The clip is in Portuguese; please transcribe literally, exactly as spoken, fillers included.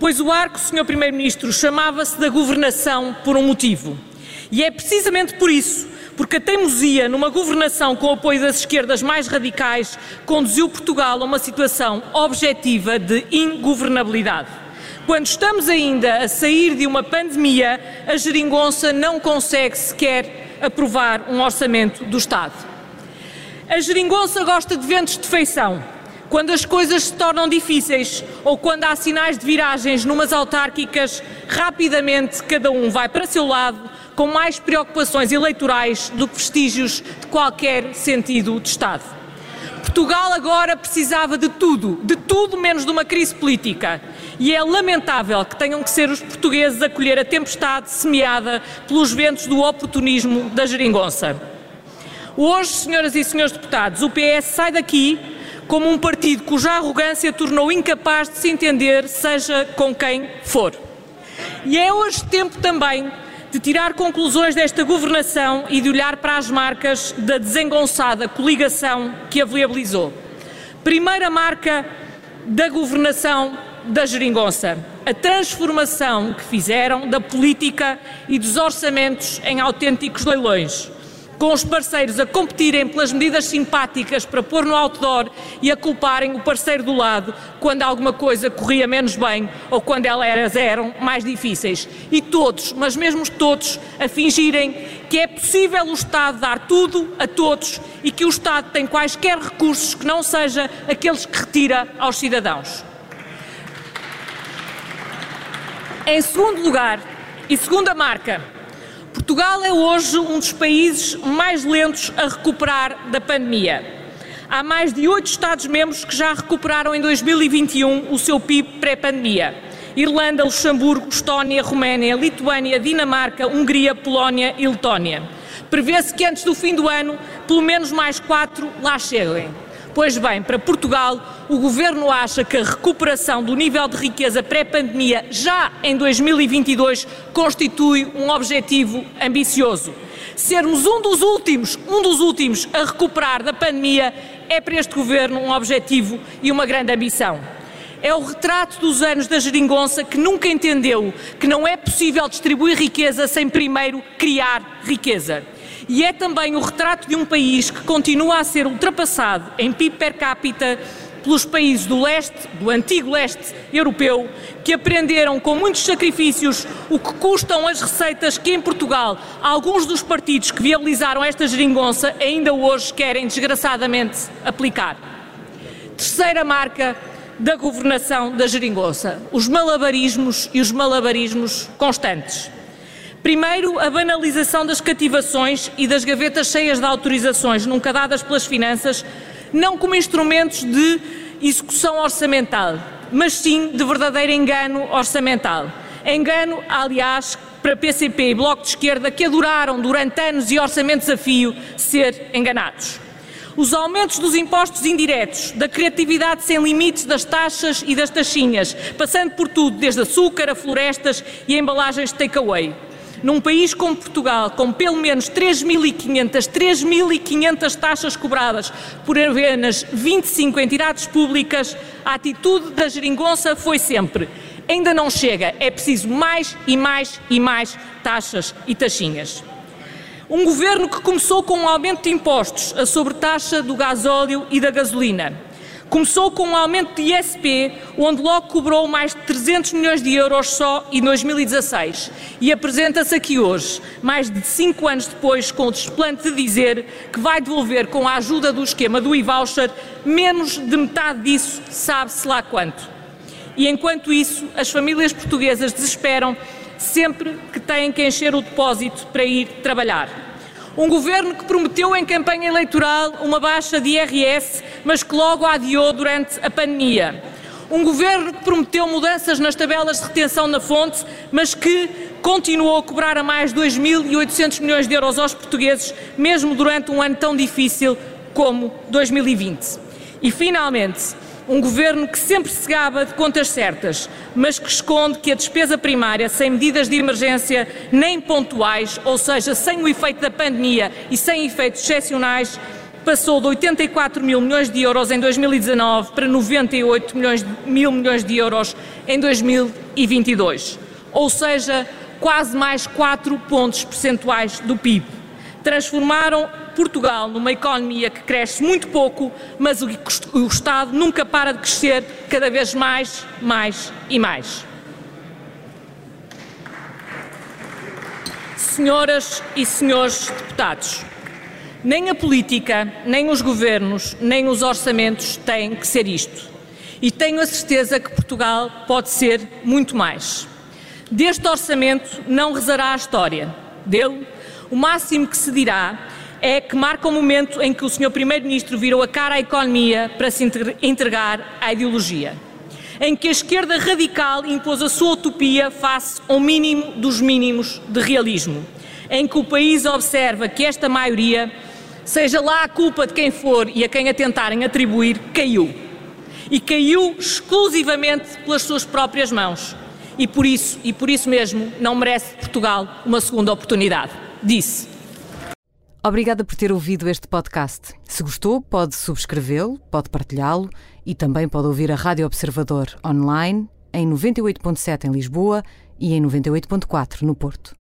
Pois o arco, senhor Primeiro-Ministro, chamava-se da governação por um motivo. E é precisamente por isso, porque a teimosia numa governação com o apoio das esquerdas mais radicais conduziu Portugal a uma situação objetiva de ingovernabilidade. Quando estamos ainda a sair de uma pandemia, a geringonça não consegue sequer aprovar um orçamento do Estado. A geringonça gosta de ventos de feição, quando as coisas se tornam difíceis ou quando há sinais de viragens numas autárquicas, rapidamente cada um vai para seu lado com mais preocupações eleitorais do que vestígios de qualquer sentido de Estado. Portugal agora precisava de tudo, de tudo menos de uma crise política. E é lamentável que tenham que ser os portugueses a colher a tempestade semeada pelos ventos do oportunismo da geringonça. Hoje, senhoras e senhores deputados, o P S sai daqui como um partido cuja arrogância tornou incapaz de se entender, seja com quem for. E é hoje tempo também de tirar conclusões desta governação e de olhar para as marcas da desengonçada coligação que a viabilizou. Primeira marca da governação da geringonça, a transformação que fizeram da política e dos orçamentos em autênticos leilões, com os parceiros a competirem pelas medidas simpáticas para pôr no outdoor e a culparem o parceiro do lado quando alguma coisa corria menos bem ou quando elas eram mais difíceis. E todos, mas mesmo todos, a fingirem que é possível o Estado dar tudo a todos e que o Estado tem quaisquer recursos que não seja aqueles que retira aos cidadãos. Em segundo lugar, e segunda marca, Portugal é hoje um dos países mais lentos a recuperar da pandemia. Há mais de oito Estados-membros que já recuperaram em dois mil e vinte e um o seu P I B pré-pandemia. Irlanda, Luxemburgo, Estónia, Roménia, Lituânia, Dinamarca, Hungria, Polónia e Letónia. Prevê-se que antes do fim do ano, pelo menos mais quatro lá cheguem. Pois bem, para Portugal, o Governo acha que a recuperação do nível de riqueza pré-pandemia já em dois mil e vinte e dois constitui um objetivo ambicioso. Sermos um dos últimos, um dos últimos a recuperar da pandemia é para este Governo um objetivo e uma grande ambição. É o retrato dos anos da geringonça que nunca entendeu que não é possível distribuir riqueza sem primeiro criar riqueza. E é também o retrato de um país que continua a ser ultrapassado em P I B per capita pelos países do leste, do antigo leste europeu, que aprenderam com muitos sacrifícios o que custam as receitas que em Portugal alguns dos partidos que viabilizaram esta geringonça ainda hoje querem desgraçadamente aplicar. Terceira marca da governação da geringonça, os malabarismos e os malabarismos constantes. Primeiro, a banalização das cativações e das gavetas cheias de autorizações, nunca dadas pelas finanças, não como instrumentos de execução orçamental, mas sim de verdadeiro engano orçamental. Engano, aliás, para P C P e Bloco de Esquerda, que adoraram durante anos e orçamento desafio ser enganados. Os aumentos dos impostos indiretos, da criatividade sem limites das taxas e das taxinhas, passando por tudo, desde açúcar a florestas e embalagens de takeaway. Num país como Portugal, com pelo menos três mil e quinhentas taxas cobradas por apenas vinte e cinco entidades públicas, a atitude da geringonça foi sempre: ainda não chega, é preciso mais e mais e mais taxas e taxinhas. Um governo que começou com um aumento de impostos, a sobretaxa do gasóleo e da gasolina. Começou com um aumento de I S P, onde logo cobrou mais de trezentos milhões de euros só em dois mil e dezasseis. E apresenta-se aqui hoje, mais de cinco anos depois, com o desplante de dizer que vai devolver com a ajuda do esquema do e-voucher menos de metade disso, sabe-se lá quanto. E enquanto isso, as famílias portuguesas desesperam sempre que têm que encher o depósito para ir trabalhar. Um governo que prometeu em campanha eleitoral uma baixa de I R S, mas que logo a adiou durante a pandemia. Um governo que prometeu mudanças nas tabelas de retenção na fonte, mas que continuou a cobrar a mais de dois mil e oitocentos milhões de euros aos portugueses, mesmo durante um ano tão difícil como dois mil e vinte. E, finalmente, um governo que sempre se gaba de contas certas, mas que esconde que a despesa primária, sem medidas de emergência nem pontuais, ou seja, sem o efeito da pandemia e sem efeitos excepcionais, passou de oitenta e quatro mil milhões de euros em dois mil e dezanove para noventa e oito mil milhões de euros em dois mil e vinte e dois, ou seja, quase mais quatro pontos percentuais do P I B. Transformaram Portugal numa economia que cresce muito pouco, mas o, o Estado nunca para de crescer cada vez mais, mais e mais. Senhoras e senhores deputados, nem a política, nem os governos, nem os orçamentos têm que ser isto. E tenho a certeza que Portugal pode ser muito mais. Deste orçamento não rezará a história. Dele, o máximo que se dirá é que marca o momento em que o senhor Primeiro-Ministro virou a cara à economia para se entregar à ideologia, em que a esquerda radical impôs a sua utopia face ao mínimo dos mínimos de realismo, em que o país observa que esta maioria, seja lá a culpa de quem for e a quem a tentarem atribuir, caiu. E caiu exclusivamente pelas suas próprias mãos. E por isso, e por isso mesmo, não merece Portugal uma segunda oportunidade. Disse. Obrigada por ter ouvido este podcast. Se gostou, pode subscrevê-lo, pode partilhá-lo e também pode ouvir a Rádio Observador online em noventa e oito ponto sete em Lisboa e em noventa e oito ponto quatro no Porto.